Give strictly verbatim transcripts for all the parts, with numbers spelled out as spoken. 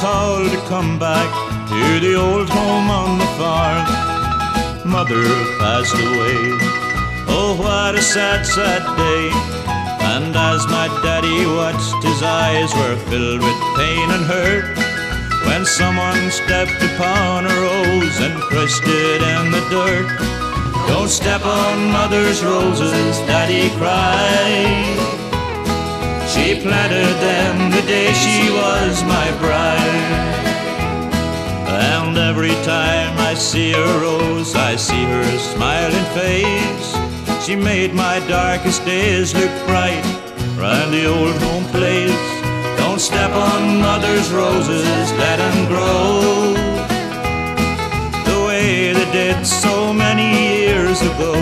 called to come back to the old home on the farm. Mother passed away, oh what a sad, sad day. And as my daddy watched, his eyes were filled with pain and hurt when someone stepped upon a rose and crushed it in the dirt. Don't step on mother's roses, daddy cried. She planted them the day she was my bride. And every time I see a rose, I see her smiling face. She made my darkest days look bright round the old home place. Don't step on mother's roses, let them grow the way they did so many years ago.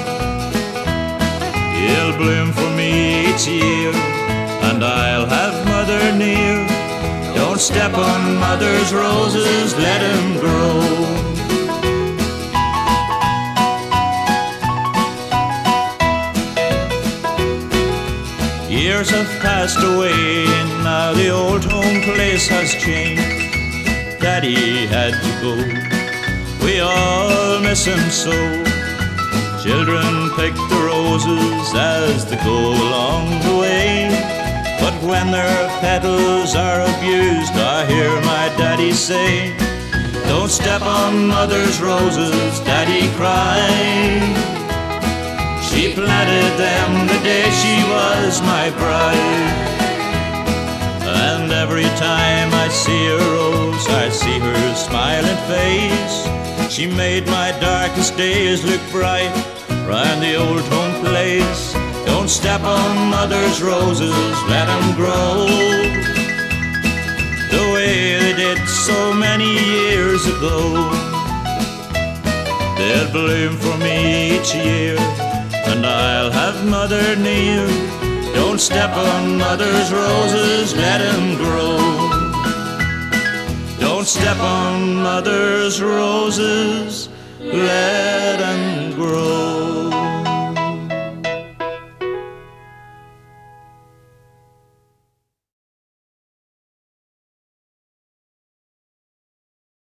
You'll bloom for me each year, and I'll have mother near. Don't step on mother's roses, let them grow. Years have passed away, and now the old home place has changed. Daddy had to go, we all miss him so. Children pick the roses as they go along the way, but when their petals are abused, I hear my daddy say, don't step on mother's roses, daddy cried. She planted them the day she was my bride. And every time I see a rose, I see her smiling face. She made my darkest days look bright round the old home place. Don't step on mother's roses, let them grow the way they did so many years ago. They'll bloom for me each year, and I'll have mother near. Don't step on mother's roses, let them grow. Don't step on mother's roses, let them grow.